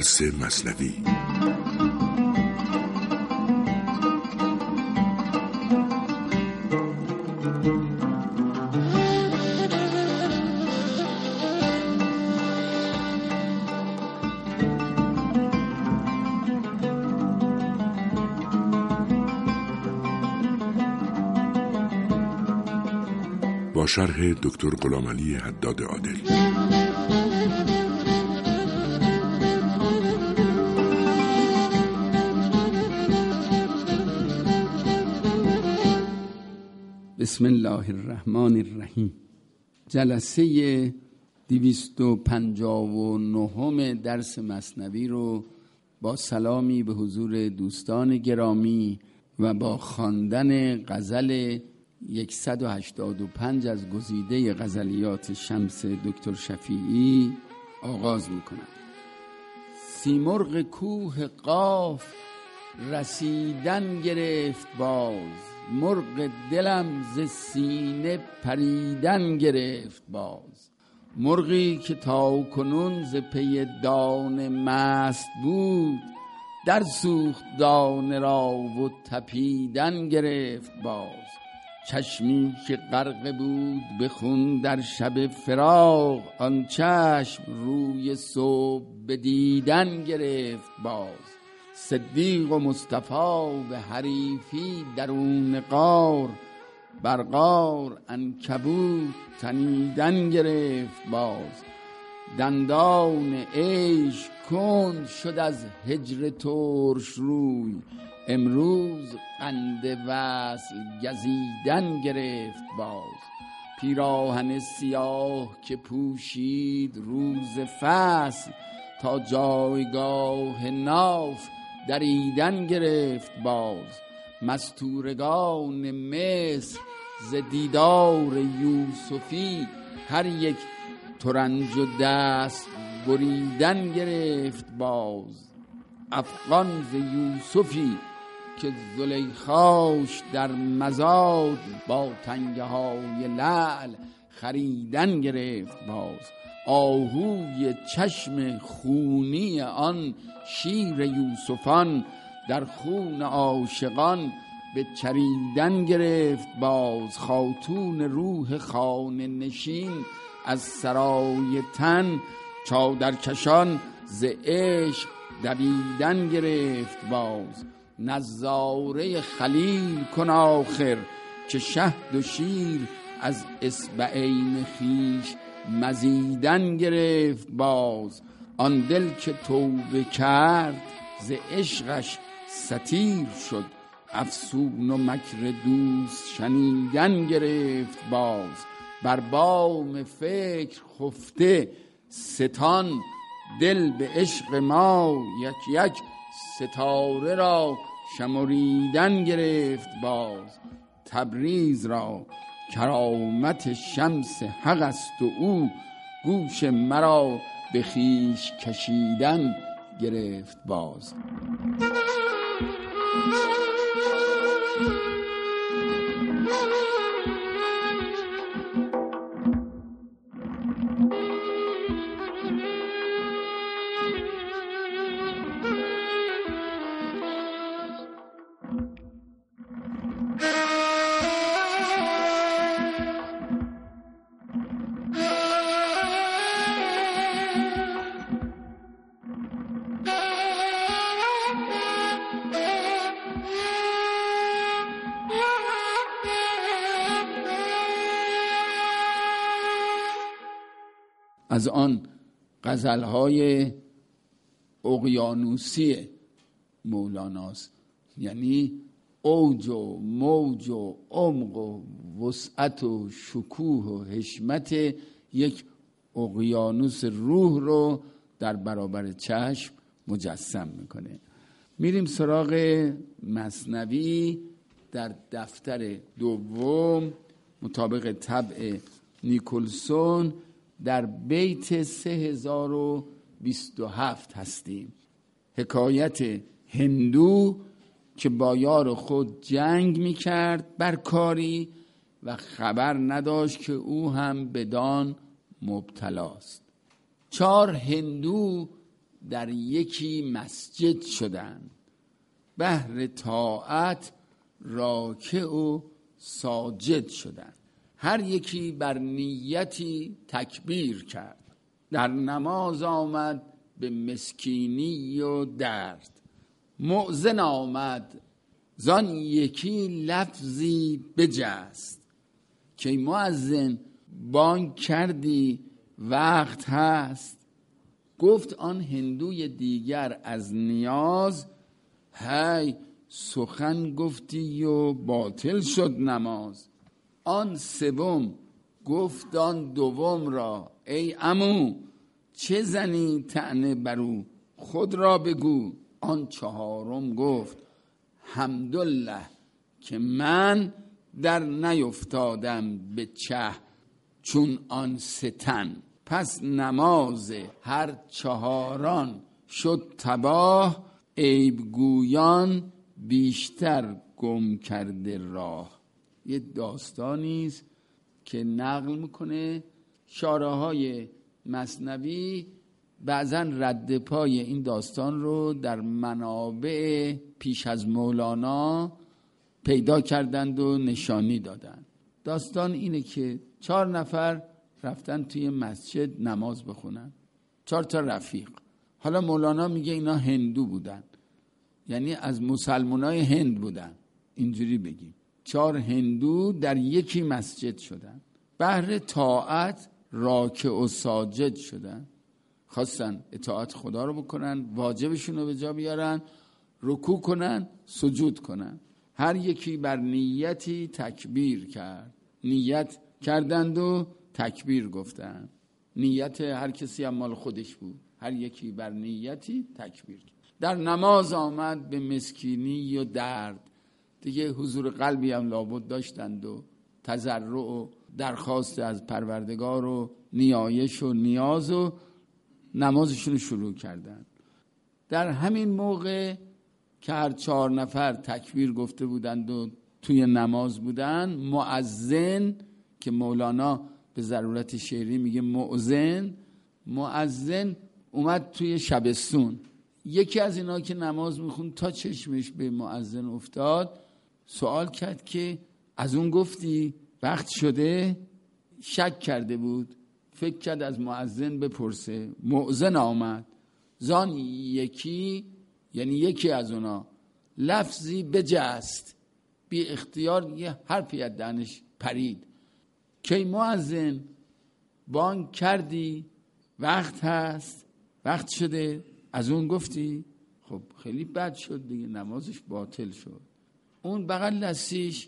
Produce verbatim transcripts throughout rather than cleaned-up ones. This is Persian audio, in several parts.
درس مثنوی. با شرح دکتر غلامعلی حداد عادل. بسم الله الرحمن الرحیم. جلسه دویست و پنجاه و نهم درس مثنوی رو با سلامی به حضور دوستان گرامی و با خواندن غزل صد و هشتاد و پنج از گزیده غزلیات شمس دکتر شفیعی آغاز میکنم. سیمرغ کوه قاف رسیدن گرفت باز، مرغ دلم ز سینه پریدن گرفت باز. مرغی که تا کنون ز پی دانه مست بود، در سوخت دانه را و تپیدن گرفت باز. چشمی که غرق بود به خون در شب فراق، آن چشم روی صبح بدیدن گرفت باز. صدیق و مصطفی به حریفی درون غار، بر غار عنکبوت تنیدن گرفت باز. دندان عیش کند شد از هجر ترش روی، امروز قند وصل گزیدن گرفت باز. پیراهن سیاه که پوشید روز فصل، تا جایگاه ناف دریدن گرفت باز. مستورگان مصر ز دیدار یوسفی، هر یک ترنج و دست بریدن گرفت باز. افغان ز یوسفی که زلیخاش در مزاد، با تنگه های لعل خریدن گرفت باز. آهوی چشم خونی آن شیر یوسفان، در خون عاشقان به چریدن گرفت باز. خاتون روح خانه نشین از سرای تن، چادرکشان ز عشق دویدن گرفت باز. نظاره خلیل کن آخر که شهد و شیر، از اصبعین خویش مزیدن گرفت باز. آن دل که توبه کرد ز عشقش ستیر شد، افسون و مکر دوست شنیدن گرفت باز. بر بام فکر خفته ستان، دل به عشق ما یک یک ستاره را شمریدن گرفت باز. تبریز را کرامت شمس حق است و او، گوش مرا به خویش کشیدن گرفت باز. از آن غزل‌های اقیانوسی مولاناست، یعنی اوج و موج و عمق و وسعت و شکوه و حشمت یک اقیانوس روح رو در برابر چشم مجسم میکنه. میریم سراغ مثنوی در دفتر دوم مطابق طبع نیکلسون در بیت سه هزار و بیست و هفت هستیم. حکایت هندو که با یار خود جنگ میکرد بر کاری و خبر نداشت که او هم بدان مبتلاست. چهار هندو در یکی مسجد شدند. بهر طاعت راکع و ساجد شدند. هر یکی بر نیتی تکبیر کرد. در نماز آمد به مسکینی و درد. مؤذن آمد زان یکی لفظی بجست. که مؤذن بانگ کردی وقت هست. گفت آن هندوی دیگر از نیاز، هی سخن گفتی و باطل شد نماز. آن سوم گفت آن دوم را، ای عمو چه زنی طعنه برو خود را بگو. آن چهارم گفت حمدالله که من در نیفتادم به چه چون آن ستن. پس نماز هر چهاران شد تباه، عیبگویان بیشتر گم کرده راه. یه داستانیست که نقل میکنه شارع های مثنوی بعضا رد پای این داستان رو در منابع پیش از مولانا پیدا کردند و نشانی دادند. داستان اینه که چهار نفر رفتن توی مسجد نماز بخونن، چهار تا رفیق. حالا مولانا میگه اینا هندو بودن، یعنی از مسلمانای هند بودن، اینجوری بگیم. چهار هندو در یکی مسجد شدن، بهر طاعت راکع و ساجد شدن. خواستن اطاعت خدا رو بکنن، واجبشون رو به جا بیارن، رکوع کنن، سجود کنن. هر یکی بر نیتی تکبیر کرد. نیت کردند و تکبیر گفتن. نیت هر کسی هم مال خودش بود. هر یکی بر نیتی تکبیر کرد. در نماز آمد به مسکینی و درد. دیگه حضور قلبی هم لابد داشتند و تضرع و درخواست از پروردگار و نیایش و نیاز و نمازشون شروع کردند. در همین موقع که هر چهار نفر تکبیر گفته بودند و توی نماز بودن، مؤذن که مولانا به ضرورت شعری میگه مؤذن، مؤذن اومد توی شبستون. یکی از اینا که نماز میخوند تا چشمش به مؤذن افتاد سوال کرد که از اون گفتی وقت شده؟ شک کرده بود، فکر کرد از مؤذن بپرسه. مؤذن آمد زان یکی، یعنی یکی از اونا، لفظی بجست، بی اختیار یه حرفی از دهنش پرید. که مؤذن بانگ کردی وقت هست، وقت شده، از اون گفتی؟ خب خیلی بد شد دیگه، نمازش باطل شد. اون بغل دستیش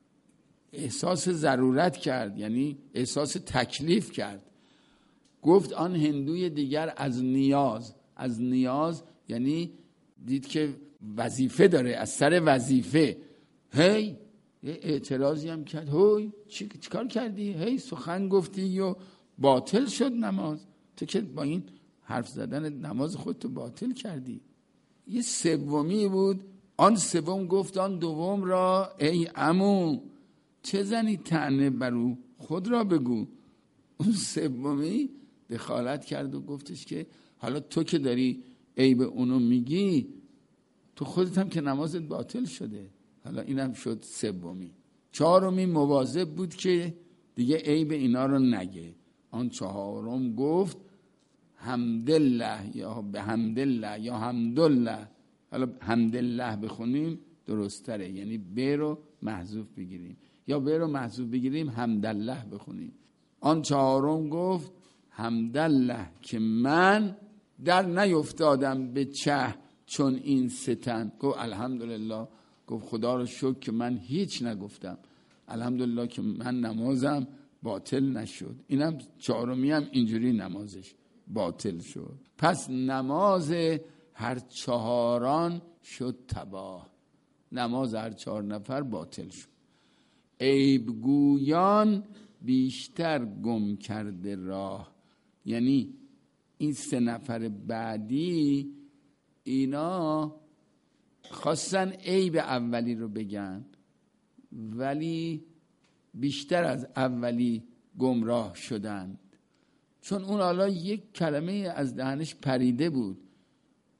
احساس ضرورت کرد، یعنی احساس تکلیف کرد. گفت آن هندوی دیگر از نیاز. از نیاز یعنی دید که وظیفه داره، از سر وظیفه هی اعتراضی هم کرد. هی چی کار کردی؟ هی سخن گفتی و باطل شد نماز. تو که با این حرف زدن نماز خودتو باطل کردی. یه سومی بود. آن سوم گفت آن دوم را، ای عمو چه زنی طعنه برو خود را بگو. اون سومی دخالت کرد و گفتش که حالا تو که داری عیب اونو میگی، تو خودت هم که نمازت باطل شده. حالا اینم شد سومی. چهارمی مواظب بود که دیگه عیب اینا رو نگه. آن چهارم گفت حمدالله یا به حمدالله یا حمدالله. حالا حمدالله بخونیم درست تره، یعنی ب رو محذوف بگیریم، یا ب رو محذوف بگیریم حمدالله بخونیم. آن چهارم گفت حمدالله که من در نیفتادم به چه چون این ستن. گفت الحمدلله، گفت خدا رو شکر که من هیچ نگفتم، الحمدلله که من نمازم باطل نشد. اینم چهارمی هم اینجوری نمازش باطل شد. پس نماز هر چهاران شد تباه. نماز هر چهار نفر باطل شد. عیبگویان بیشتر گم کرده راه. یعنی این سه نفر بعدی اینا خواستن عیب اولی رو بگن، ولی بیشتر از اولی گمراه شدند. چون اون حالا یک کلمه از دهنش پریده بود،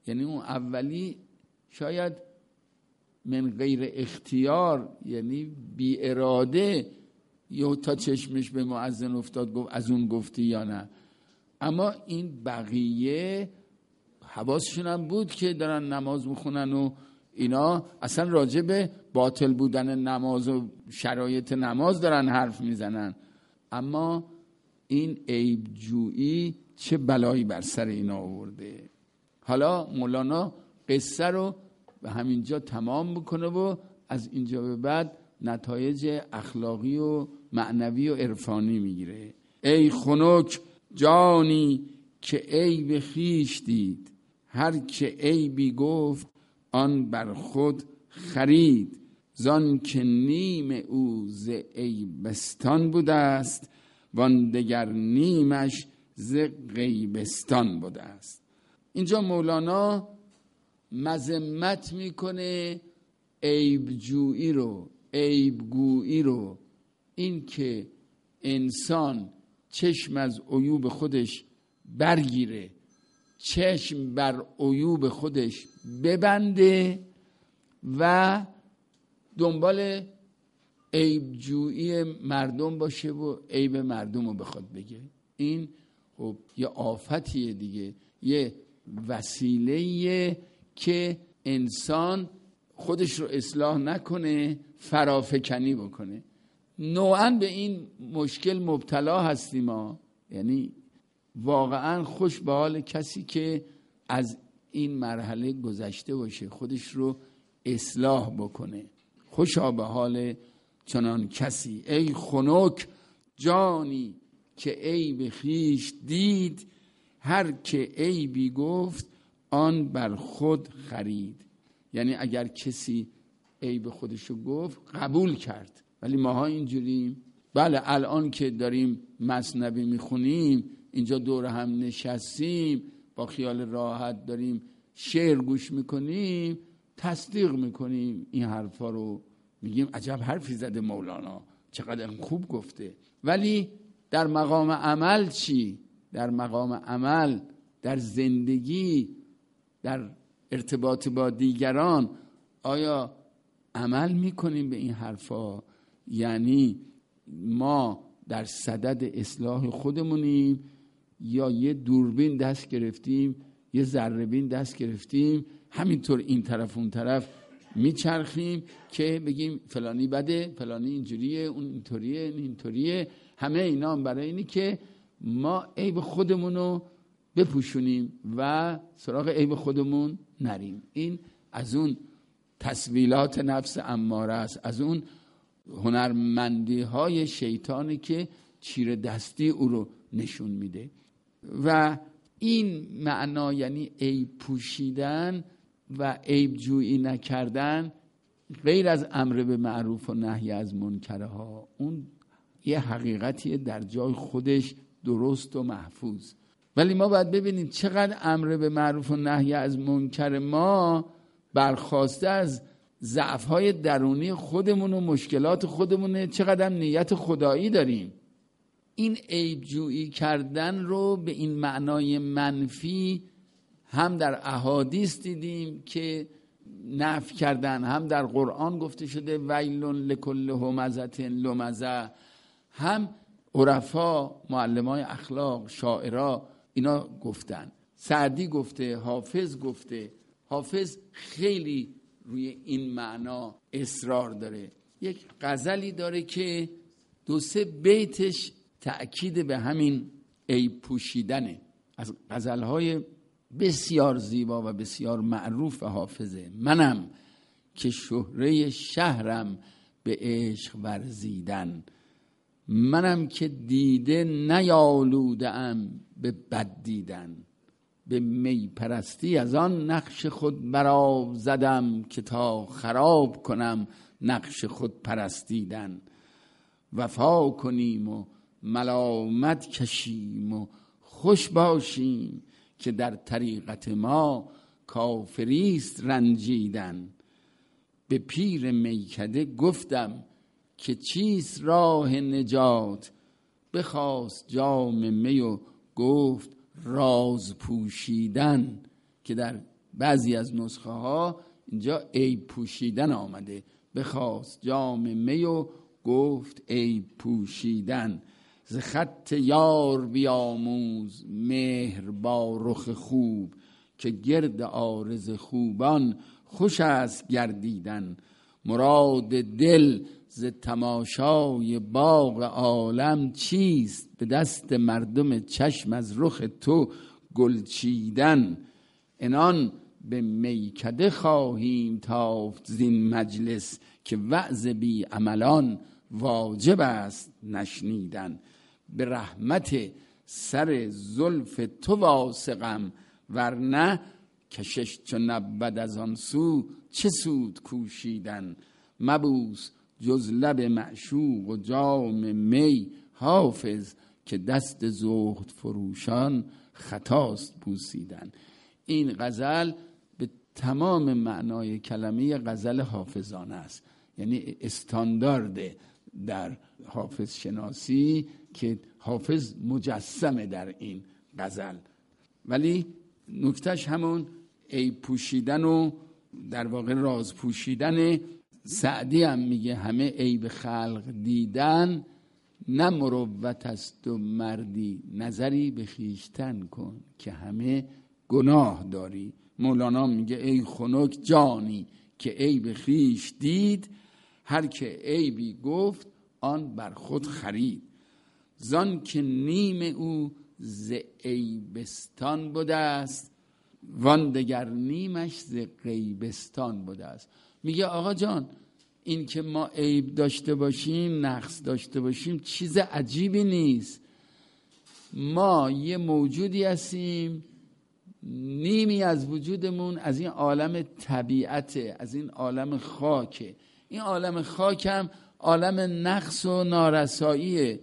یعنی اون اولی شاید من غیر اختیار، یعنی بی اراده یا تا چشمش به مؤذن افتاد گفت از اون گفتی یا نه، اما این بقیه حواسشون هم بود که دارن نماز میخونن و اینا اصلا راجع به باطل بودن نماز و شرایط نماز دارن حرف میزنن، اما این عیب جویی چه بلایی بر سر اینا آورده. حالا مولانا قصه رو به همینجا تمام میکنه و از اینجا به بعد نتایج اخلاقی و معنوی و عرفانی میگیره. ای خنک جانی که عیب خویش دید، هر که عیبی گفت آن بر خود خرید، زان که نیم او ز عیبستان بوده است، وان دگر نیمش ز غیبستان بوده است. اینجا مولانا مذمت میکنه عیب جویی رو، عیب گویی رو، این که انسان چشم از عیوب خودش برگیره، چشم بر عیوب خودش ببنده و دنبال عیب جویی مردم باشه و عیب مردم رو بخواد بگه. این خب یه آفتیه دیگه، یه وسیله‌ایه که انسان خودش رو اصلاح نکنه، فرافکنی بکنه. نوعاً به این مشکل مبتلا هستیم ما، یعنی واقعاً خوش به حال کسی که از این مرحله گذشته باشه، خودش رو اصلاح بکنه. خوشا به حال چنان کسی. ای خنک جانی که عیب خویش دید، هر که عیبی گفت آن بر خود خرید. یعنی اگر کسی عیب خودشو گفت قبول کرد، ولی ماها اینجوریم. بله الان که داریم مثنوی میخونیم، اینجا دور هم نشستیم، با خیال راحت داریم شعر گوش میکنیم، تصدیق میکنیم این حرفا رو، میگیم عجب حرفی زده مولانا، چقدر خوب گفته. ولی در مقام عمل چی؟ در مقام عمل، در زندگی، در ارتباط با دیگران آیا عمل میکنیم به این حرفا؟ یعنی ما در صدد اصلاح خودمونیم یا یه دوربین دست گرفتیم، یه ذره‌بین دست گرفتیم، همینطور این طرف اون طرف میچرخیم که بگیم فلانی بده، فلانی اینجوریه، اون اینطوریه، این اینطوریه. همه اینا هم برای اینی که ما عیب خودمونو بپوشونیم و سراغ عیب خودمون نریم. این از اون تسویلات نفس اماره است، از اون هنرمندی های شیطانی که چیره دستی او رو نشون میده. و این معنا یعنی عیب پوشیدن و عیب جویی نکردن، غیر از امر به معروف و نهی از منکره ها، اون یه حقیقتیه در جای خودش درست و محفوظ. ولی ما باید ببینیم چقدر امر به معروف و نهی از منکر ما برخواسته از ضعف‌های درونی خودمون و مشکلات خودمونه، چقدر نیت خدایی داریم. این عیب جویی کردن رو به این معنای منفی هم در احادیث دیدیم که نفی کردن، هم در قرآن گفته شده ویل لکل همزة لمزة، هم عرفا، معلمای اخلاق، شاعرها اینا گفتن. سعدی گفته، حافظ گفته. حافظ خیلی روی این معنا اصرار داره. یک غزلی داره که دو سه بیتش تأکید به همین عیب پوشیدنه، از غزلهای بسیار زیبا و بسیار معروف حافظه. منم که شهره شهرم به عشق ورزیدن، منم که دیده نیالودم به بد دیدن، به می پرستی از آن نقش خود برآ زدم، که تا خراب کنم نقش خود پرستیدن. وفا کنیم و ملامت کشیم و خوش باشیم، که در طریقت ما کافریست رنجیدن. به پیر میکده گفتم که چیست راه نجات، بخواست جام می و گفت راز پوشیدن. که در بعضی از نسخه ها اینجا عیب پوشیدن آمده. بخواست جام می و گفت عیب پوشیدن، ز خط یار بیاموز مهر با رخ خوب، که گرد عارض خوبان خوش است گردیدن. مراد دل ز تماشای باغ عالم چیست، به دست مردم چشم از رخ تو گل چیدن. انان به میکده خواهیم تافت زین مجلس، که وعظ بی عملان واجب است نشنیدن. به رحمت سر زلف تو واثقم، ورنه کشش چو نبود از آن سو چه سود کوشیدن. مبوس جز لب معشوق و جام می حافظ، که دست زهد فروشان خطاست بوسیدن. این غزل به تمام معنای کلمه غزل حافظانه است، یعنی استاندارد در حافظ شناسی که حافظ مجسمه در این غزل. ولی نکتهش همون عیب پوشیدن و در واقع راز پوشیدن. سعدی هم میگه همه عیب خلق دیدن، نه مروت است و مردی نظری به خویشتن کن، که همه گناه داری. مولانا میگه ای خنک جانی که عیب خویش دید، هر که عیبی گفت آن بر خود خرید. زان که نیم او ز عیبستان بوده است، وان دگر نیمش ز غیبستان بوده است. میگه آقا جان این که ما عیب داشته باشیم، نقص داشته باشیم، چیز عجیبی نیست. ما یه موجودی هستیم، نیمی از وجودمون از این عالم طبیعته، از این عالم خاکه. این عالم خاک هم عالم نقص و نارساییه.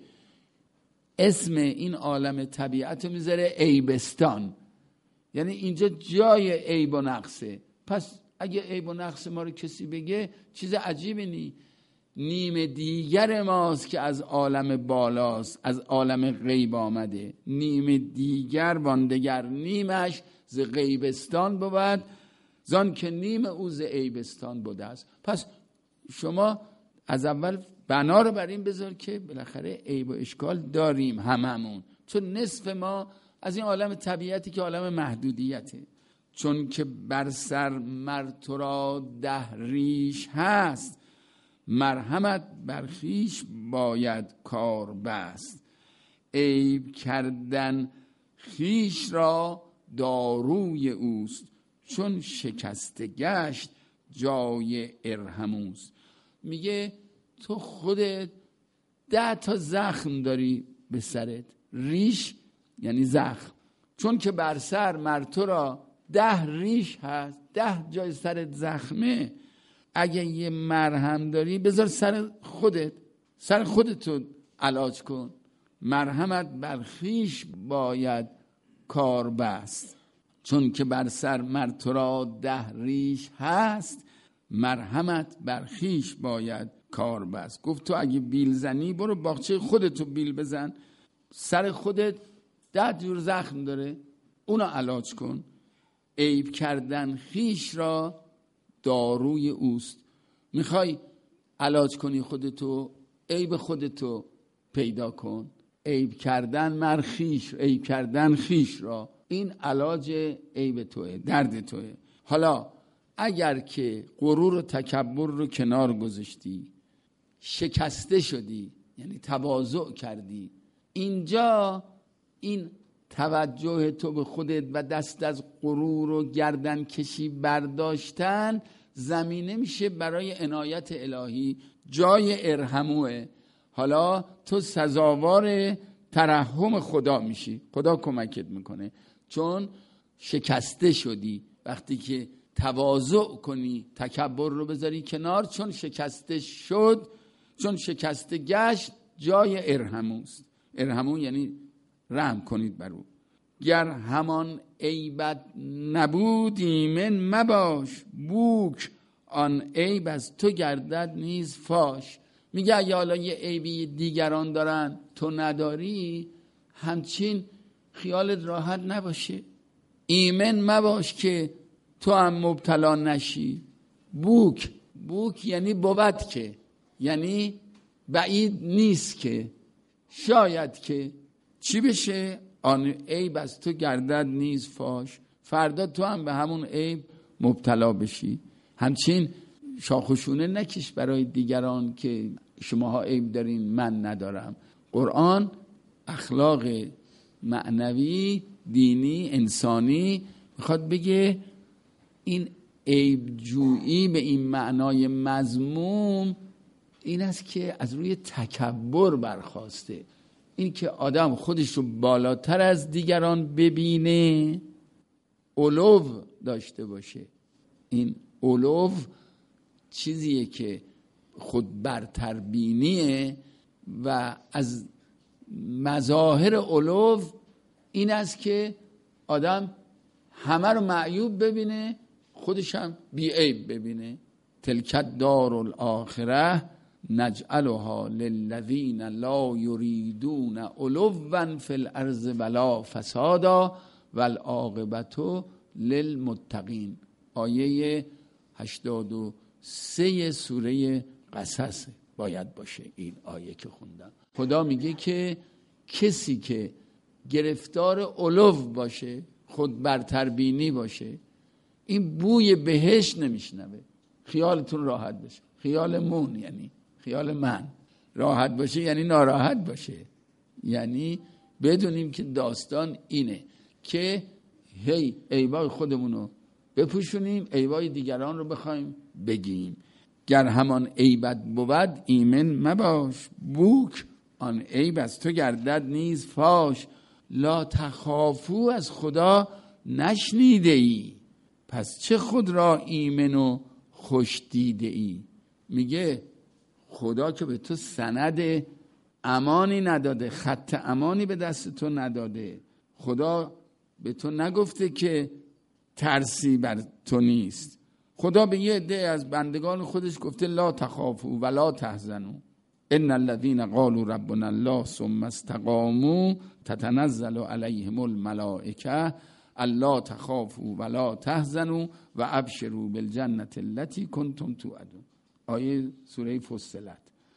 اسم این عالم طبیعت رو میذاره عیبستان، یعنی اینجا جای عیب و نقصه. پس اگه عیب و نقص ما رو کسی بگه چیز عجیبی نی. نیم دیگر ماست که از عالم بالاست، از عالم غیب آمده. نیم دیگر واندگر نیمش ز غیبستان بود، زان که نیم او ز عیبستان بوده است. پس شما از اول بنا رو بر این بذار که بالاخره عیب و اشکال داریم هممون، چون نصف ما از این عالم طبیعتی که عالم محدودیته. چون که بر سر مر تو را ده ریش هست، مرحمت بر خویش باید کار بست. عیب کردن خویش را داروی اوست، چون شکسته گشت جای ارحموست. میگه تو خودت ده تا زخم داری به سرت. ریش یعنی زخم. چون که بر سر مر تو را ده ریش هست، ده جای سرت زخمه. اگه یه مرهم داری بذار سر خودت، سر خودتو علاج کن. مرحمت بر خویش باید کار بست، چون که بر سر مر تو را ده ریش هست، مرحمت بر خویش باید کار بست. گفت تو اگه بیل زنی برو باغچه خودتو بیل بزن، سر خودت ده جور زخم داره، اونو علاج کن. عیب کردن خویش را داروی اوست. میخوای علاج کنی خودتو، عیب خودتو پیدا کن. عیب کردن مر خویش، عیب کردن خویش را، این علاج عیب توه، درد توه. حالا اگر که غرور و تکبر رو کنار گذاشتی، شکسته شدی، یعنی تواضع کردی، اینجا این توجه تو به خودت و دست از غرور و گردن کشی برداشتن زمینه میشه برای عنایت الهی، جای ارحموه. حالا تو سزاوار ترحم خدا میشی، خدا کمکت میکنه، چون شکسته شدی. وقتی که تواضع کنی، تکبر رو بذاری کنار، چون شکسته شد، چون شکسته گشت جای ارحموست. ارحمو یعنی رحم کنید بر او. گر همان عیبت نبود ایمن مباش، بوک آن عیب از تو گردد نیز فاش. میگه اگه حالا یه عیبی دیگران دارن تو نداری، همچین خیالت راحت نباشه. ایمن مباش که تو هم مبتلا نشی. بوک بوک یعنی بود که، یعنی بعید نیست که، شاید که چی بشه؟ آن عیب از تو گردد نیز فاش، فردا تو هم به همون عیب مبتلا بشی. همچین شاخوشونه نکش برای دیگران که شماها عیب دارین من ندارم. قرآن اخلاق معنوی، دینی، انسانی میخواد بگه این عیب جویی به این معنای مذموم این است که از روی تکبر برخواسته. این که آدم خودش رو بالاتر از دیگران ببینه، علو داشته باشه. این علو چیزیه که خود برتر بینیه و از مظاهر علو این است که آدم همه رو معیوب ببینه، خودش هم بی عیب ببینه. تلک دار الاخره نجعلها للذین لا یریدون علوا فی الارض ولا فسادا والعاقبت للمتقین. آیه هشتاد و سه سوره قصص باید باشه این آیه که خوندم. خدا میگه که کسی که گرفتار علو باشه، خود برتر بینی باشه، این بوی بهشت نمیشنوه. خیالتون راحت بشه، خیالمون یعنی خیال من راحت باشه یعنی ناراحت باشه. یعنی بدونیم که داستان اینه که هی عیبای خودمونو بپوشونیم، عیبای دیگران رو بخوایم بگیم. گر همان عیبت بود ایمن مباش، بوک آن عیب از تو گردد نیز فاش. لا تخافو از خدا نشنیده ای، پس چه خود را ایمن و خوش دیده ای. میگه خدا که به تو سند امانی نداده، خط امانی به دست تو نداده. خدا به تو نگفته که ترسی بر تو نیست. خدا به یه عده از بندگان خودش گفته لا تخافوا ولا تحزنوا ان الذين قالوا ربنا الله ثم استقاموا تتنزل عليهم الملائکه الا تخافوا ولا تحزنوا و ابشروا بالجنه التي كنتم توعدون. آیه سوره فصلت.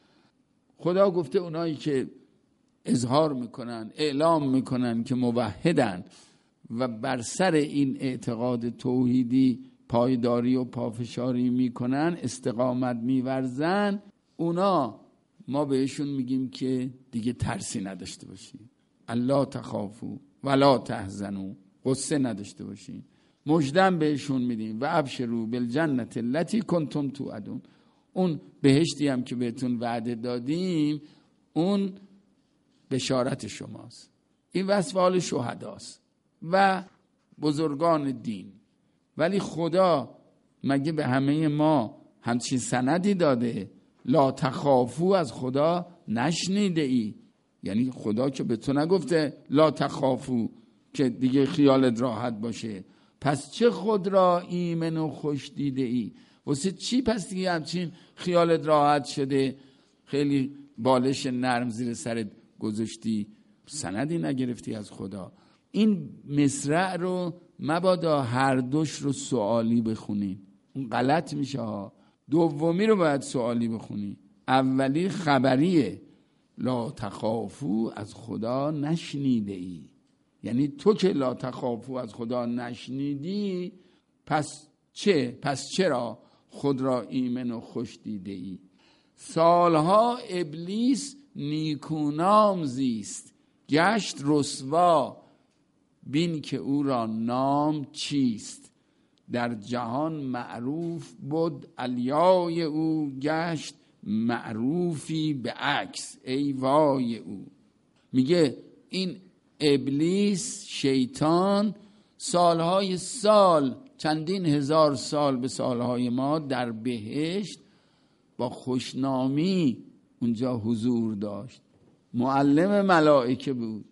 خدا گفته اونایی که اظهار میکنن، اعلام میکنن که موحدن و بر سر این اعتقاد توحیدی پایداری و پافشاری میکنن، استقامت میورزن، اونا ما بهشون میگیم که دیگه ترسی نداشته باشین. الا تخافوا ولا تحزنوا، غصه نداشته باشین. مژدم بهشون میدیم و ابشروا بالجنه التي کنتم توعدون. اون بهشتی هم که بهتون وعده دادیم اون بشارت شماست. این وصف حال شهداست و بزرگان دین. ولی خدا مگه به همه ما همچین سندی داده؟ لا تخافو از خدا نشنیده ای؟ یعنی خدا که به تو نگفته لا تخافو که دیگه خیالت راحت باشه، پس چه خود را ایمن و خوش دیده ای؟ واسه چی پس دیگه همچین خیالت راحت شده، خیلی بالش نرم زیر سرت گذاشتی، سندی نگرفتی از خدا؟ این مصرع رو مبادا هر دوش رو سوالی بخونین، اون غلط میشه ها. دومی رو باید سوالی بخونی. اولی خبریه، لا تخافو از خدا نشنیده ای. یعنی تو که لا تخافو از خدا نشنیدی، پس چه؟ پس چرا خود را ایمن و خوش دیده ای؟ سالها ابلیس نیکونام زیست، گشت رسوا، بین که او را نام چیست. در جهان معروف بود الیای او، گشت معروفی به عکس ای وای او. میگه این ابلیس، شیطان، سالهای سال، چندین هزار سال به سالهای ما در بهشت با خوشنامی اونجا حضور داشت. معلم ملائکه بود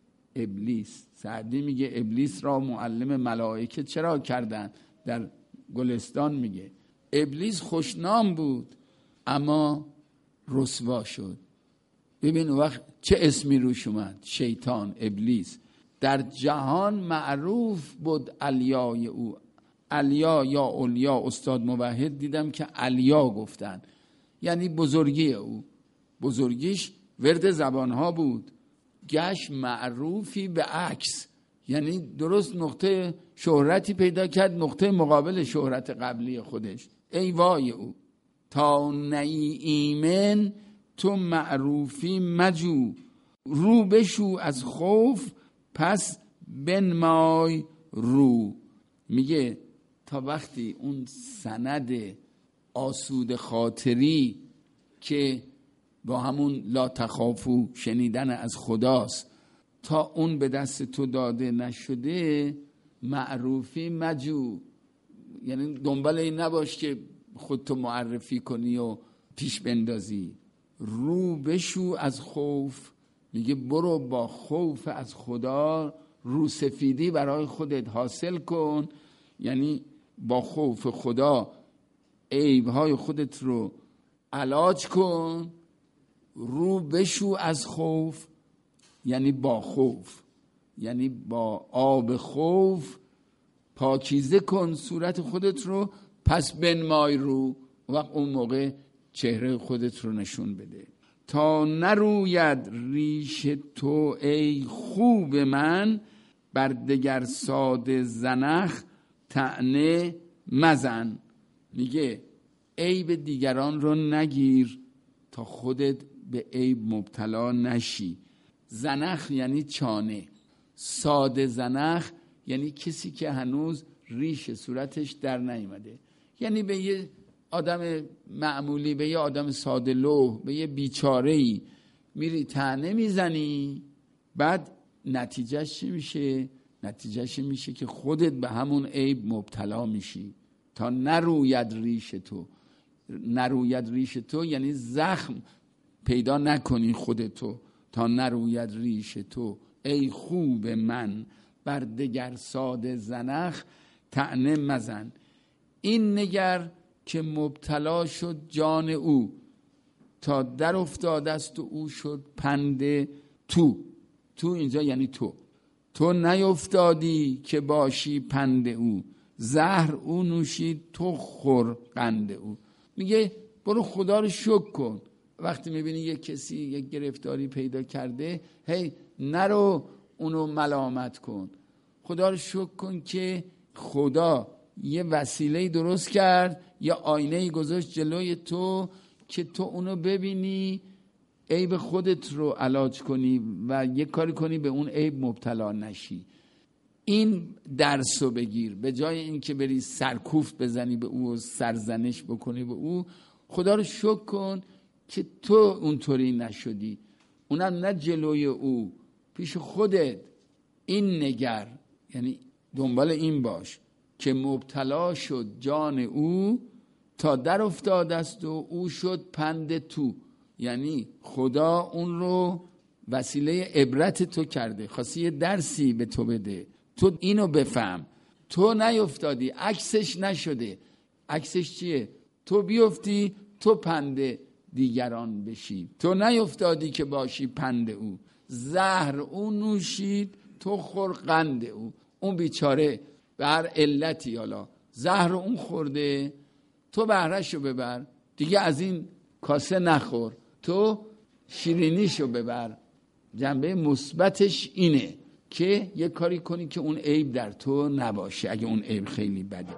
ابلیس. سعدی میگه ابلیس را معلم ملائکه چرا کردن؟ در گلستان میگه ابلیس خوشنام بود اما رسوا شد. ببین وقت چه اسمی روش اومد، شیطان، ابلیس. در جهان معروف بود الیای او، علیا یا اولیا استاد موحد دیدم که علیا گفتن، یعنی بزرگی او، بزرگیش ورد زبانها بود، گشت معروفی به عکس، یعنی درست نقطه شهرتی پیدا کرد، نقطه مقابل شهرت قبلی خودش. ای وای او تا نئی ایمن تو معروفی مجو، رو بشو از خوف پس بنمای رو. میگه تا وقتی اون سند آسود خاطری که با همون لا تخافو شنیدن از خداست، تا اون به دست تو داده نشده، معروفی مجو، یعنی دنبال این نباش که خودتو معرفی کنی و پیش بندازی. رو بشو از خوف، میگه برو با خوف از خدا رو سفیدی برای خودت حاصل کن، یعنی با خوف خدا عیبهای خودت رو علاج کن. رو بشو از خوف یعنی با خوف، یعنی با آب خوف پاکیزه کن صورت خودت رو، پس بنمای رو، وقت اون موقع چهره خودت رو نشون بده. تا نروید ریش تو ای خوب من، بر دگر ساده زنخ طعنه مزن. میگه عیب دیگران رو نگیر تا خودت به عیب مبتلا نشی. زنخ یعنی چانه، ساده زنخ یعنی کسی که هنوز ریش صورتش در نیامده، یعنی به یه آدم معمولی، به یه آدم ساده لوح، به یه بیچاره‌ای میری طعنه میزنی، بعد نتیجهش چی میشه؟ نتیجهش میشه که خودت به همون عیب مبتلا میشی. تا نروید ریش تو، نروید ریش تو یعنی زخم پیدا نکنی خودتو. تا نروید ریش تو ای خوب من، بر دگر ساده زنخ طعنه مزن. این نگر که مبتلا شد جان او، تا در افتاده است و او شد پند تو. تو اینجا یعنی تو تو نیفتادی که باشی پند او، زهر او نوشید تو خور قند او. میگه برو خدا رو شکر کن. وقتی میبینی یک کسی یک گرفتاری پیدا کرده، هی نرو اونو ملامت کن، خدا رو شکر کن که خدا یه وسیله درست کرد، یه آینه گذاشت جلوی تو که تو اونو ببینی، عیب خودت رو علاج کنی و یه کاری کنی به اون عیب مبتلا نشی. این درس رو بگیر، به جای اینکه بری سرکوفت بزنی به او و سرزنش بکنی به او، خدا رو شکر کن که تو اونطوری نشدی، اونم نه جلوی او، پیش خودت. این نگر یعنی دنبال این باش که مبتلا شد جان او، تا در افتاده است و او شد پند تو، یعنی خدا اون رو وسیله عبرت تو کرده، خواستی یه درسی به تو بده، تو اینو بفهم. تو نیفتادی، عکسش نشده. عکسش چیه؟ تو بیفتی تو پند دیگران بشی. تو نیفتادی که باشی پند او، زهر او نوشید تو خور قند او. اون بیچاره به هر علتی حالا زهر اون خورده، تو بهرهشو ببر دیگه، از این کاسه نخور، تو شیرینیشو ببر. جنبه مثبتش اینه که یه کاری کنی که اون عیب در تو نباشه، اگه اون عیب خیلی بده.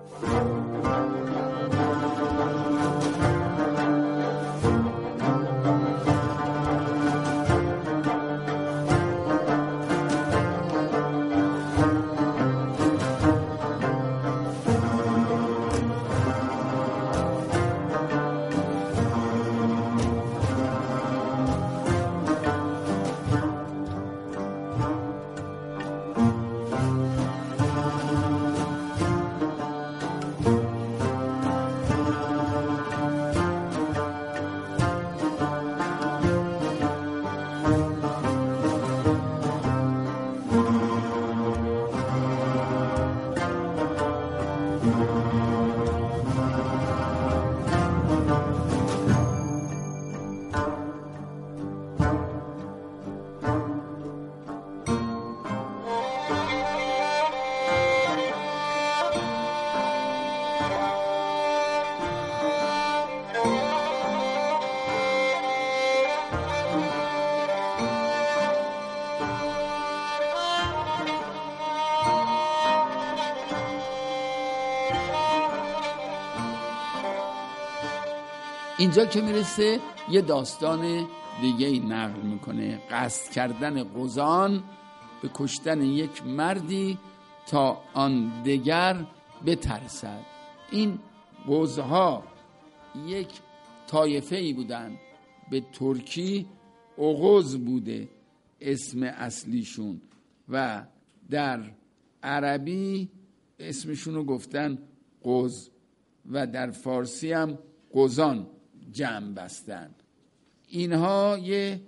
اینجا که میرسه یه داستان دیگه ای نقل میکنه، قصد کردن قزان به کشتن یک مردی تا آن دگر بترسد. این قزها یک طایفه ای بودن، به ترکی اغز بوده اسم اصلیشون و در عربی اسمشون رو گفتن قز و در فارسی هم قزان جمع بستن. اینها یه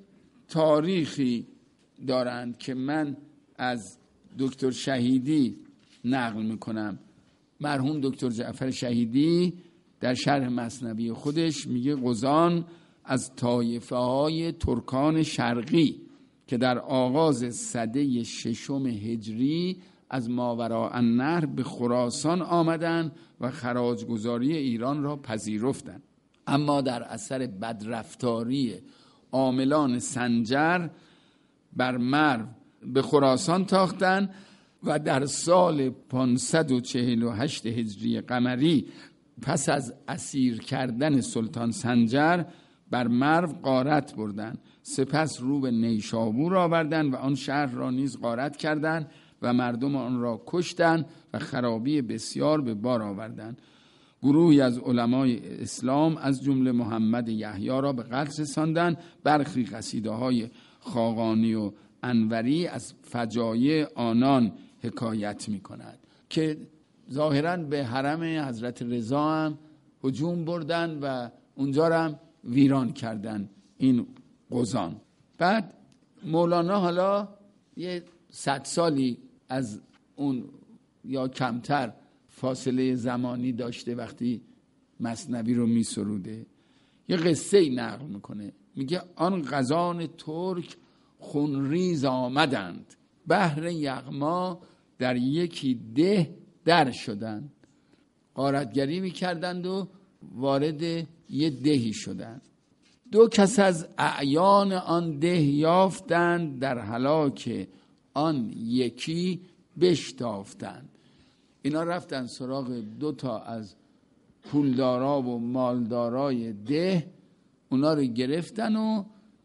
تاریخی دارند که من از دکتر شهیدی نقل میکنم. مرحوم دکتر جعفر شهیدی در شرح مثنوی خودش میگه قزان از طایفه های ترکان شرقی که در آغاز سده ششم هجری از ماوراء النهر به خراسان آمدند و خراجگزاری ایران را پذیرفتند، اما در اثر بدرفتاری عاملان سنجر بر مرو به خراسان تاختند و در سال پانصد و چهل و هشت هجری قمری پس از اسیر کردن سلطان سنجر بر مرو غارت بردند. سپس رو به نیشابور آوردند و آن شهر را نیز غارت کردند و مردم آن را کشتند و خرابی بسیار به بار آوردند. گروهی از علمای اسلام از جمله محمد یحیی را به قتل رساندند. برخی قصیده های خاقانی و انوری از فجایع آنان حکایت می کند که ظاهراً به حرم حضرت رضا هم هجوم بردن و اونجا را هم ویران کردن این قزان. بعد مولانا حالا یه صد سالی از اون یا کمتر فاصله زمانی داشته وقتی مثنوی رو می سروده، یه قصه ای نقل میکنه. میگه آن غزان ترک خونریز آمدند، بحر یغما در یکی ده در شدند. غارتگری میکردند و وارد یه دهی شدند. دو کس از اعیان آن ده یافتند، در هلاک آن یکی بشتافتند. اینا رفتن سراغ دو تا از پولدارا و مالدارای ده، اونا رو گرفتن و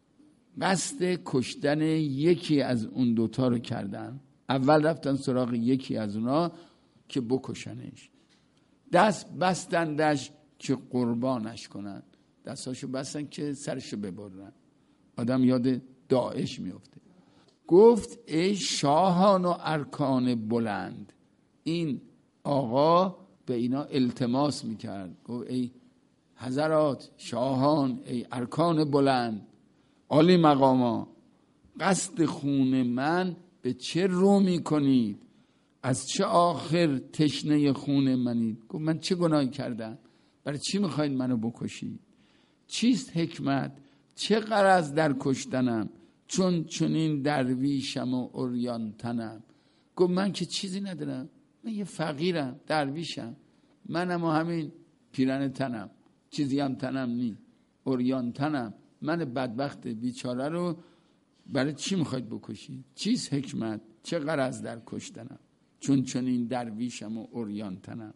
قصد کشتن یکی از اون دوتا رو کردن. اول رفتن سراغ یکی از اونا که بکشنش، دست بستندش که قربانش کنن، دستاشو بستن که سرشو ببرن. آدم یاد داعش میفته. گفت ای شاهان و ارکان بلند، این آقا به اینا التماس میکرد، گفت ای حضرات شاهان، ای ارکان بلند، عالی مقاما، قصد خون من به چه رو میکنید؟ از چه آخر تشنه خون منید؟ گفت من چه گناهی کردم؟ برای چی میخواید منو بکشید؟ چیست حکمت؟ چه غرض در کشتنم؟ چون چنین درویشم و عریان تنم. گفت من که چیزی ندارم، من یه فقیرم، درویشم، منم و همین پیرن تنم، چیزی هم تنم نی، عریان تنم، من بدبخت بیچاره رو برای چی میخواید بکشید؟ چیست حکمت؟ چه غرض در کشتنم؟ چون چنین درویشم و عریان تنم.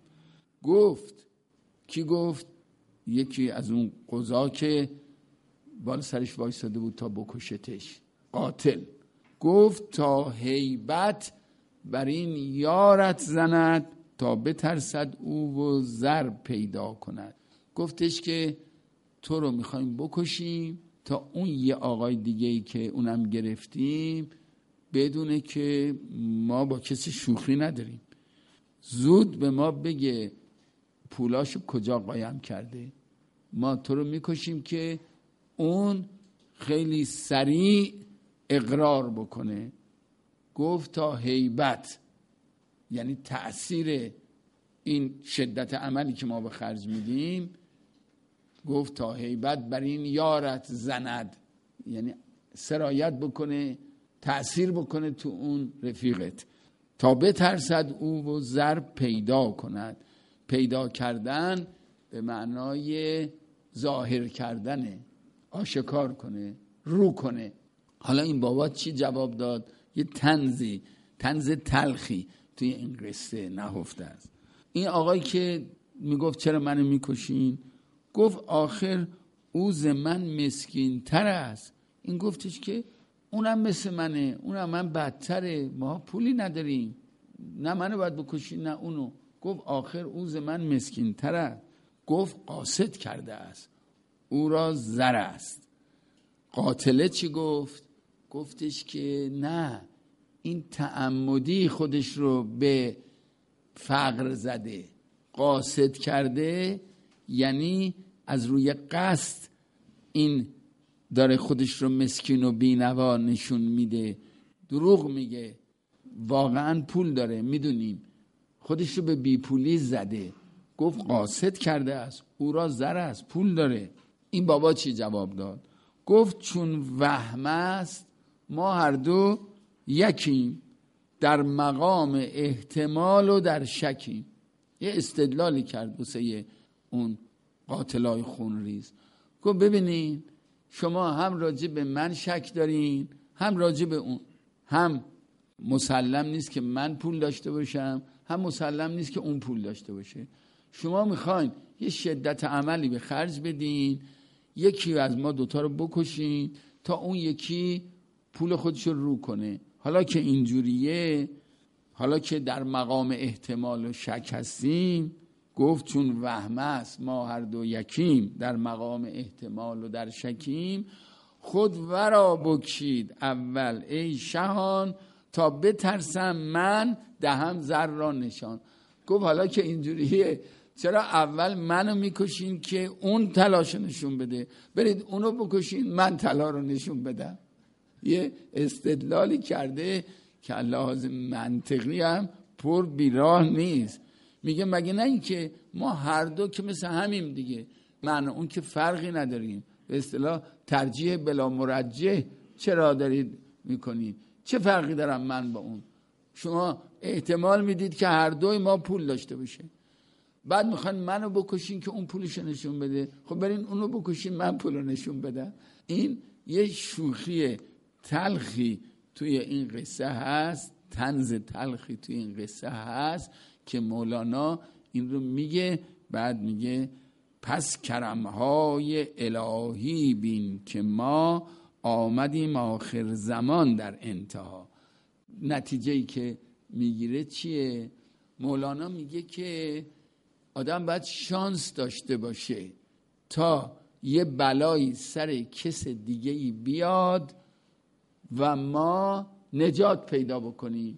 گفت کی گفت؟ یکی از اون قضا که بالا سرش وایساده بود تا بکشتش، قاتل. گفت تا هیبت بر این یارت زند، تا بترسد او و زر پیدا کند. گفتش که تو رو میخوایم بکشیم تا اون یه آقای دیگه‌ای که اونم گرفتیم بدونه که ما با کسی شوخی نداریم، زود به ما بگه پولاشو کجا قایم کرده، ما تو رو میکشیم که اون خیلی سریع اقرار بکنه. گفت تا هیبت، یعنی تأثیر این شدت عملی که ما به خرج میدیم، گفت تا هیبت بر این یارت زند، یعنی سرایت بکنه، تأثیر بکنه تو اون رفیقت، تا بترسد او و زر پیدا کند. پیدا کردن به معنای ظاهر کردنه، آشکار کنه، رو کنه. حالا این بابا چی جواب داد؟ یه طنزی، طنز تلخی توی این قصه نهفته است. این آقایی که میگفت چرا منو میکشین؟ گفت آخر او ز من مسکین تر است. این گفتش که اونم مثل منه، اونم من بدتره، ما پولی نداریم، نه منو باید بکشی نه اونو. گفت آخر او ز من مسکین تر است. گفت قاصد کرده است، او را زر است. قاتله چی گفت؟ گفتش که نه، این تعمدی خودش رو به فقر زده. قاصد کرده یعنی از روی قصد این داره خودش رو مسکین و بی‌نوا نشون میده، دروغ میگه، واقعا پول داره، میدونیم، خودش رو به بیپولی زده. گفت قاصد کرده است، او را زر است، پول داره. این بابا چی جواب داد؟ گفت چون وهم است ما هر دو یکیم، در مقام احتمال و در شکیم. یه استدلالی کرد واسه اون قاتلای خونریز. گفت ببینین شما هم راجع به من شک دارین، هم راجع به اون. هم مسلم نیست که من پول داشته باشم، هم مسلم نیست که اون پول داشته باشه. شما میخواین یه شدت عملی به خرج بدین، یکی از ما دوتا رو بکشین تا اون یکی پول خودش رو رو کنه. حالا که اینجوریه، حالا که در مقام احتمال و شک هستیم، گفت چون وهم است ما هر دو یکیم، در مقام احتمال و در شکیم، خود ورا بکشید اول ای شهان، تا بترسم من دهم زر را نشان. گفت حالا که اینجوریه چرا اول منو میکشین که اون تلاش نشون بده، برید اونو بکشین من طلا رو نشون بدم. یه استدلالی کرده که لحاظ منطقی هم پر بیراه نیست. میگه مگه نه این که ما هر دو که مثل همیم دیگه، من اون که فرقی نداریم، به اصطلاح ترجیح بلا مرجح چرا دارید میکنید؟ چه فرقی دارم من با اون؟ شما احتمال میدید که هر دوی ما پول داشته باشه، بعد میخوان منو بکشین که اون پولشو نشون بده. خب برین اونو بکشین من پولو نشون بدم. این یه شوخی تلخی توی این قصه هست، طنز تلخی توی این قصه هست که مولانا این رو میگه. بعد میگه پس کرمهای الهی بین که ما آمدیم آخر زمان در انتها. نتیجه‌ای که میگیره چیه؟ مولانا میگه که آدم باید شانس داشته باشه تا یه بلایی سر کس دیگه‌ای بیاد و ما نجات پیدا بکنیم.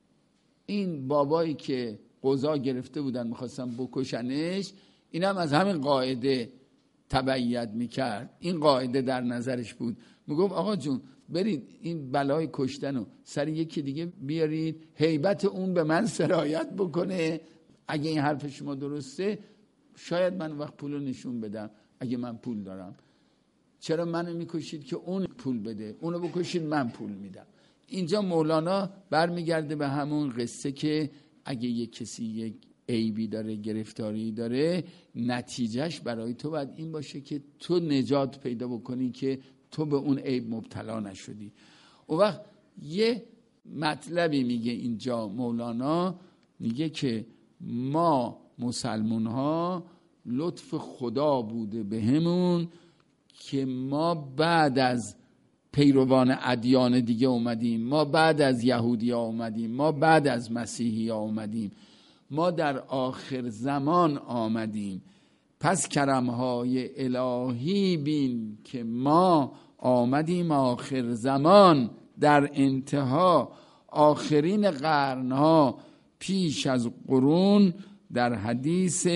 این بابایی که قضا گرفته بودن میخواستن بکشنش، اینم از همین قاعده تبعیت میکرد. این قاعده در نظرش بود، میگفت آقا جون برید این بلای کشتن رو سر یکی دیگه بیارید، هیبت اون به من سرایت بکنه. اگه این حرف شما درسته شاید من وقت پول رو نشون بدم. اگه من پول دارم چرا منو میکشید که اون پول بده؟ اونو بکشید من پول میدم. اینجا مولانا برمیگرده به همون قصه که اگه یک کسی یک عیبی داره، گرفتاری داره، نتیجهش برای تو باید این باشه که تو نجات پیدا بکنی که تو به اون عیب مبتلا نشدی. اون وقت یه مطلبی میگه اینجا مولانا، میگه که ما مسلمون ها لطف خدا بوده به همون که ما بعد از پیروان ادیان دیگه اومدیم، ما بعد از یهودی ها اومدیم، ما بعد از مسیحی ها اومدیم، ما در آخر زمان آمدیم. پس کرمهای الهی بین که ما آمدیم آخر زمان در انتها، آخرین قرنها پیش از قرون، در حدیث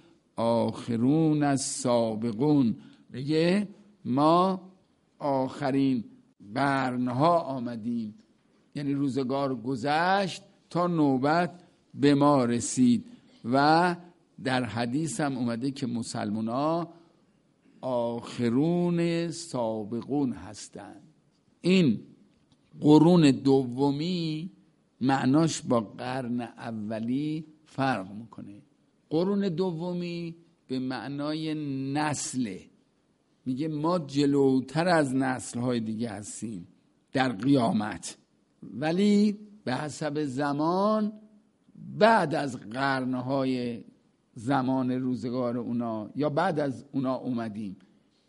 آخرون از سابقون. بگه ما آخرین قرنها آمدیم، یعنی روزگار گذشت تا نوبت به ما رسید. و در حدیث هم اومده که مسلمان ها آخرون سابقون هستند. این قرون دومی معناش با قرن اولی فرق میکنه. قرون دومی به معنای نسله، میگه ما جلوتر از نسل‌های دیگه هستیم در قیامت، ولی به حسب زمان بعد از قرنهای زمان روزگار اونا یا بعد از اونا اومدیم.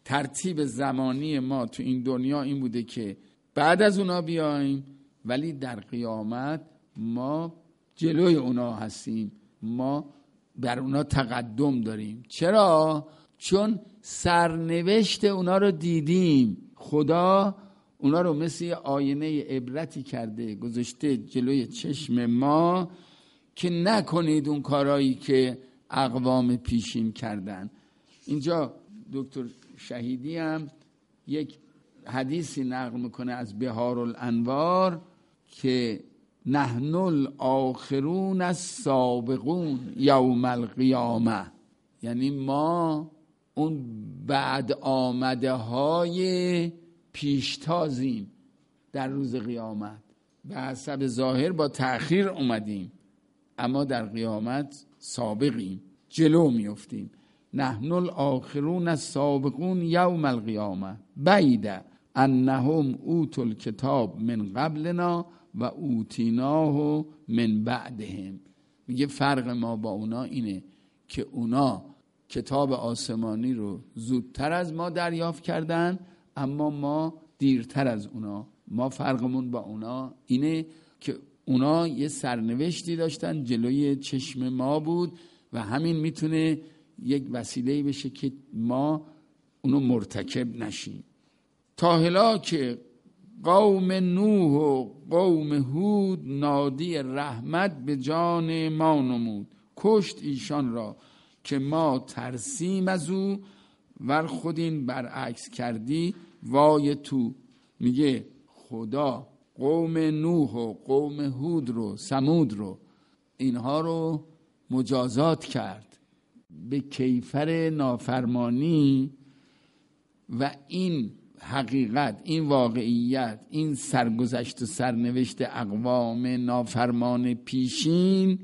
ترتیب زمانی ما تو این دنیا این بوده که بعد از اونا بیایم، ولی در قیامت ما جلوی اونا هستیم، ما بر اونا تقدم داریم. چرا؟ چون سرنوشت اونا رو دیدیم. خدا اونا رو مثل آینه عبرتی کرده گذاشته جلوی چشم ما که نکنید اون کارایی که اقوام پیشین کردن. اینجا دکتر شهیدی هم یک حدیثی نقل میکنه از بهار الانوار که نحن الاخرون السابقون یوم القیامه، یعنی ما اون بعد آمده های پیشتازیم در روز قیامت. به حسب ظاهر با تأخیر اومدیم، اما در قیامت سابقیم، جلو میفتیم. نحن الاخرون السابقون یوم القیامه بعید انهم اوتوا الکتاب من قبلنا و اوتیناه من بعدهم. میگه فرق ما با اونا اینه که اونا کتاب آسمانی رو زودتر از ما دریافت کردن، اما ما دیرتر از اونا. ما فرقمون با اونا اینه که اونا یه سرنوشتی داشتن جلوی چشم ما بود و همین میتونه یک وسیله بشه که ما اونو مرتکب نشیم. تا هلاک قوم نوح و قوم هود نادی رحمت به جان ما نمود. کشت ایشان را که ما ترسیم از او، ور خودین برعکس کردی وای تو. میگه خدا قوم نوح و قوم هود رو، ثمود رو، اینها رو مجازات کرد به کیفر نافرمانی و این حقیقت، این واقعیت، این سرگذشت و سرنوشت اقوام نافرمان پیشین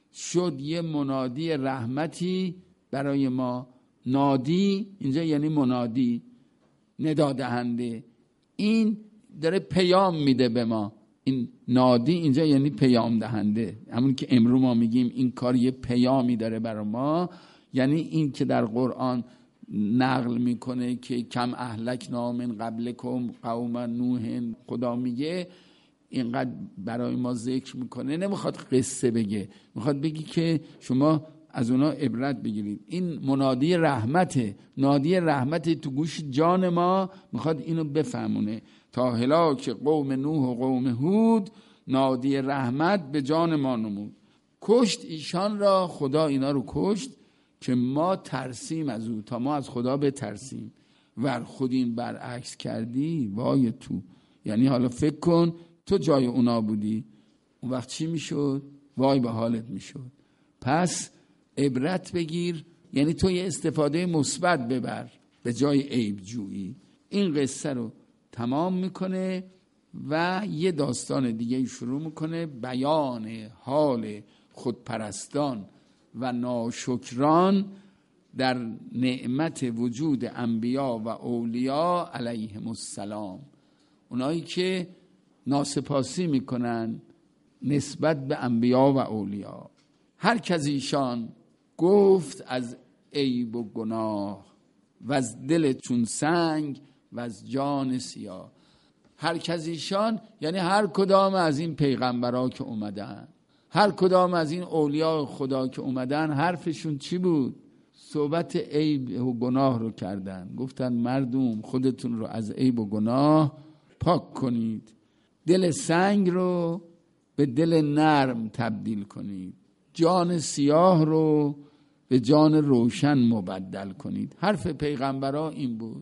شد یه منادی رحمتی برای ما. نادی اینجا یعنی منادی، ندا دهنده. این داره پیام میده به ما. این نادی اینجا یعنی پیام دهنده، همون که امروز ما میگیم این کار یه پیامی داره برای ما. یعنی این که در قرآن نقل میکنه که کم اهلکنا من قبلکم قوم نوح، خدا میگه اینقدر برای ما ذکر میکنه، نمیخواد قصه بگه، میخواد بگی که شما از اونا عبرت بگیرید. این منادی رحمته، نادی رحمته تو گوش جان ما، میخواد اینو بفهمونه. تا هلاک قوم نوح و قوم هود نادی رحمت به جان ما نمود. کشت ایشان را، خدا اینا رو کشت که ما ترسیم از او، تا ما از خدا بترسیم. ور خودین برعکس کردی وای تو. یعنی حالا فکر کن تو جای اونا بودی، اون وقت چی میشد؟ وای به حالت میشد. پس عبرت بگیر، یعنی تو یه استفاده مثبت ببر به جای عیب جویی. این قصه رو تمام میکنه و یه داستان دیگه شروع میکنه، بیان حال خودپرستان و ناشکران در نعمت وجود انبیا و اولیاء علیهم السلام. اونایی که ناسپاسی میکنن نسبت به انبیا و اولیاء. هر کس ایشان گفت از عیب و گناه و از دل چون سنگ و از جان سیاه. هر کس ایشان یعنی هر کدام از این پیغمبرها که اومدن، هر کدام از این اولیاء خدا که اومدن، حرفشون چی بود؟ صحبت عیب و گناه رو کردن. گفتن مردم خودتون رو از عیب و گناه پاک کنید، دل سنگ رو به دل نرم تبدیل کنید، جان سیاه رو به جان روشن مبدل کنید. حرف پیغمبرها این بود.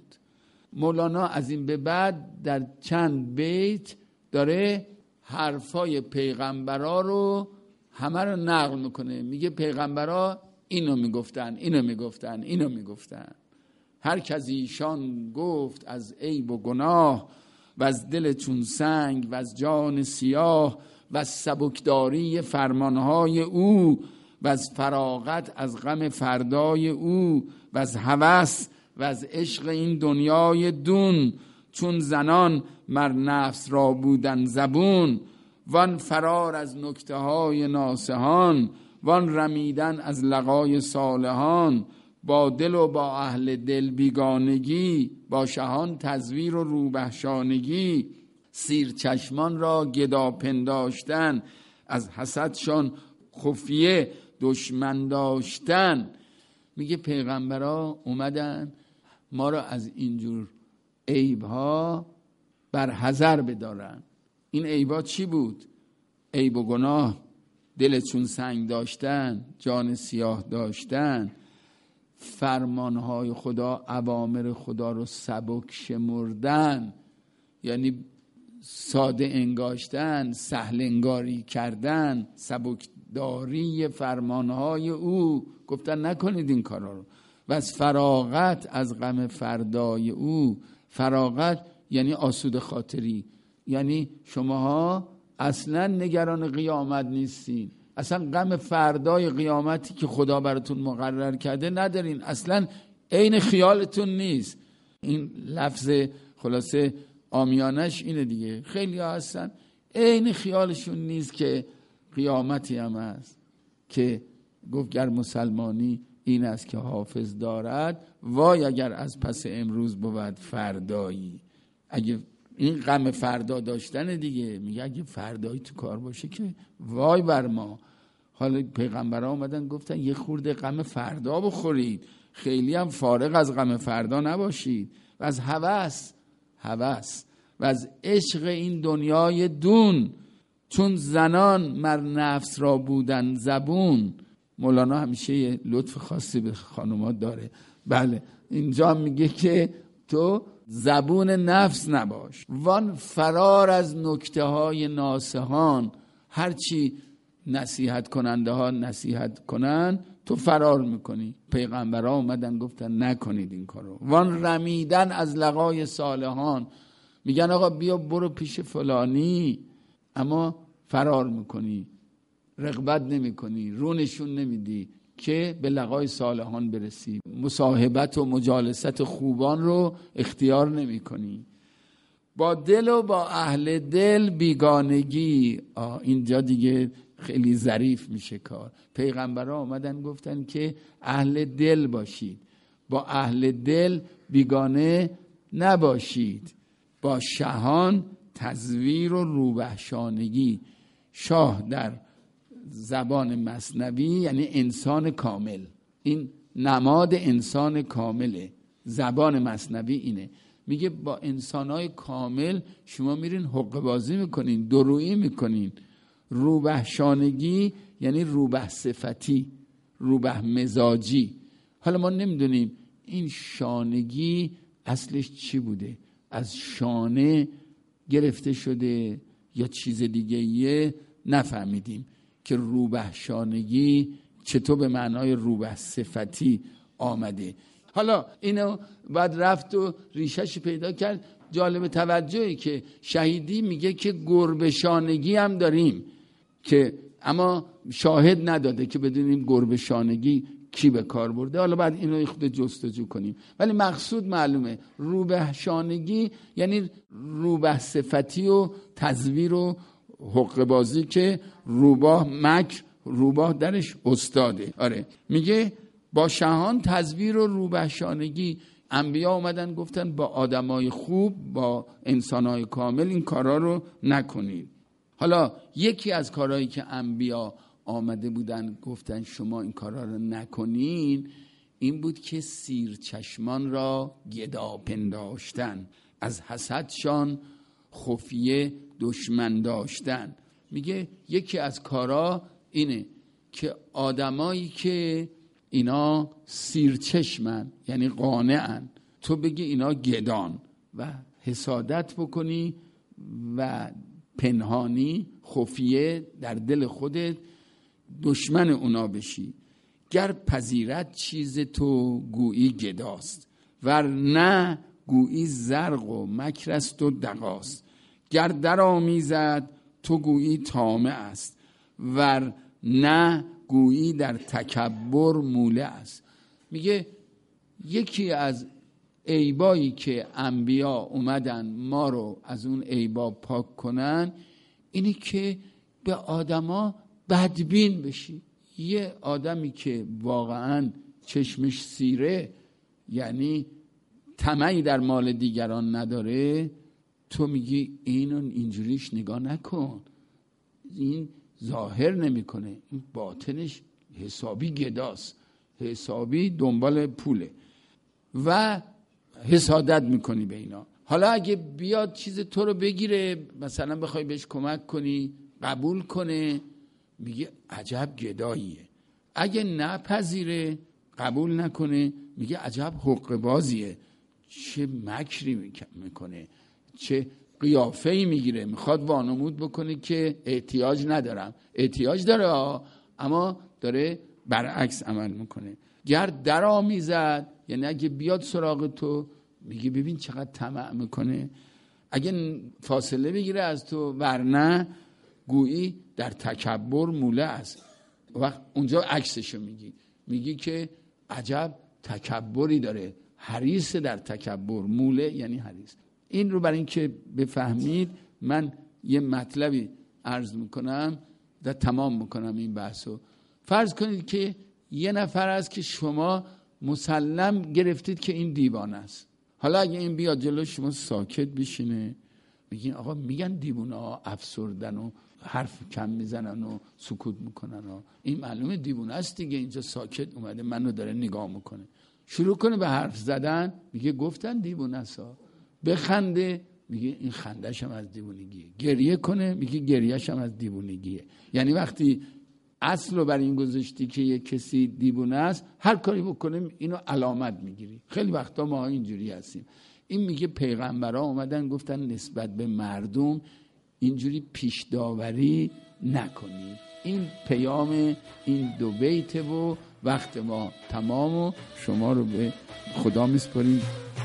مولانا از این به بعد در چند بیت داره حرفای پیغمبرها رو همه رو نقل میکنه. میگه پیغمبرها اینو میگفتن، اینو میگفتن، اینو میگفتن. هر کس ایشان گفت از عیب و گناه و از دل چون سنگ و از جان سیاه و از سبکداری فرمانهای او و از فراغت از غم فردای او و از هوس و از عشق این دنیای دون، چون زنان مر نفس را بودن زبون، وان فرار از نکته های ناسهان، وان رمیدن از لقای صالحان، با دل و با اهل دل بیگانگی، با شهان تزویر و روبهشانگی، سیر چشمان را گدا پنداشتن، از حسدشان خفیه دشمن داشتن. میگه پیغمبرها اومدن ما را از اینجور عیبها برحذر بدارن. این عیبها چی بود؟ عیب و گناه، دل چون سنگ داشتن، جان سیاه داشتن، فرمانهای خدا، اوامر خدا رو سبک شمردن، یعنی ساده انگاشتن، سهل انگاری کردن، سبکداری فرمانهای او. گفتن نکنید این کارا رو. و از فراغت از غم فردای او. فراغت یعنی آسوده خاطری، یعنی شماها اصلا نگران قیامت نیستین، اصلا غم فردای قیامتی که خدا براتون مقرر کرده ندارین، اصلا عین خیالتون نیست. این لفظ خلاصه عامیانش اینه دیگه. خیلی ها هستن عین خیالشون نیست که قیامتی هم هست، که گفت گر مسلمانی این است که حافظ دارد، وای اگر از پس امروز بود فردایی. اگه این غم فردا داشتن دیگه، میگه اگه فردایی تو کار باشه که وای بر ما. حالا پیغمبرها اومدن گفتن یه خورده غم فردا بخورید، خیلی هم فارغ از غم فردا نباشید. و از هوس هوس و از عشق این دنیای دون، چون زنان مر نفس را بودن زبون. مولانا همیشه یه لطف خاصی به خانوما داره. بله اینجا میگه که تو زبون نفس نباش، وان فرار از نکته های ناصحان. هرچی نصیحت کننده ها نصیحت کنن تو فرار میکنی. پیغمبرها اومدن گفتن نکنید این کارو. وان رمیدن از لقای صالحان، میگن آقا بیا برو پیش فلانی، اما فرار میکنی، رغبت نمیکنی، رو نشون نمیدی که به لقای صالحان برسی. مصاحبت و مجالست خوبان رو اختیار نمی کنی. با دل و با اهل دل بیگانگی. آه اینجا دیگه خیلی ظریف میشه کار. پیغمبرها آمدن گفتن که اهل دل باشید، با اهل دل بیگانه نباشید. با شهان تزویر و روبهشانگی. شاه در زبان مثنوی یعنی انسان کامل، این نماد انسان کامله. زبان مثنوی اینه، میگه با انسانای کامل شما میرین حقه بازی میکنین، درویی میکنین. روبه شانگی یعنی روبه صفتی، روبه مزاجی. حالا ما نمیدونیم این شانگی اصلش چی بوده، از شانه گرفته شده یا چیز دیگه یه نفهمیدیم که روبه شانگی چطور به معنای روبه صفتی آمده. حالا اینو بعد رفت و ریشش پیدا کرد. جالب توجهی که شهیدی میگه که گربه شانگی هم داریم، که اما شاهد نداده که بدونیم گربه شانگی کی به کار برده. حالا بعد اینو خود جستجو کنیم، ولی مقصود معلومه. روبه شانگی یعنی روبه صفتی و تزویر و حقه بازی که روباه مکر، روباه درش استاده. آره میگه با شهان تزویر و روبه شانگی. انبیا اومدن گفتن با آدمای خوب، با انسانای کامل این کارا رو نکنید. حالا یکی از کارهایی که انبیا آمده بودن گفتن شما این کارا رو نکنین، این بود که سیر چشمان را گدا پنداشتن، از حسدشان خفیه دشمن داشتن. میگه یکی از کارا اینه که آدمایی که اینا سیرچشمن یعنی قانعن، تو بگی اینا گدان و حسادت بکنی و پنهانی خفیه در دل خودت دشمن اونا بشی. گر پذیرت چیز تو گویی گداست، ور نه گویی زرق و مکر است و دغاست. گر در آمیزد تو گویی طامع است، ور نه گویی در تکبر موله است. میگه یکی از عیبایی که انبیا اومدن ما رو از اون عیبا پاک کنن اینی که به آدما بدبین بشی. یه آدمی که واقعا چشمش سیره، یعنی طمعی در مال دیگران نداره، تو میگی اینو اینجوریش نگاه نکن، این ظاهر نمیکنه، این باطنش حسابی گداست، حسابی دنبال پوله و حسادت میکنی به اینا. حالا اگه بیاد چیز تو رو بگیره، مثلا بخوای بهش کمک کنی، قبول کنه، میگه عجب گداییه. اگه نپذیره، قبول نکنه، میگه عجب حقه بازیه، چه مکری میکنه، چه قیافه‌ای میگیره، میخواد وانمود بکنه که احتیاج ندارم. احتیاج داره اما داره برعکس عمل میکنه. گر درا میزد، یعنی اگه بیاد سراغ تو، میگه ببین چقدر طمع میکنه. اگه فاصله بگیره از تو، ورنه گویی در تکبر موله است. وقت اونجا عکسشو میگی، میگی که عجب تکبری داره، حریص در تکبر، موله یعنی حریص. این رو برای این که بفهمید من یه مطلبی عرض میکنم و تمام میکنم این بحثو. فرض کنید که یه نفر است که شما مسلم گرفتید که این دیوانه است. حالا اگه این بیاد جلو شما، ساکت بشینه، میگین آقا میگن دیوانه ها افسردن و حرف کم میزنن و سکوت میکنن و این معلومه دیوانه است دیگه، اینجا ساکت اومده منو داره نگاه میکنه، شروع کنه به حرف زدن، میگه گفتن دیوانه است. بخنده، میگه این خندش هم از دیوونگیه. گریه کنه، میگه گریهش هم از دیوونگیه. یعنی وقتی اصل رو بر این گذاشتی که یک کسی دیوونه است، هر کاری بکنه اینو علامت میگیری. خیلی وقتا ما اینجوری هستیم. این میگه پیغمبرها اومدن گفتن نسبت به مردم اینجوری پیش داوری نکنید. این پیام این دو بیته و وقت ما تمام و شما رو به خدا میسپاریم.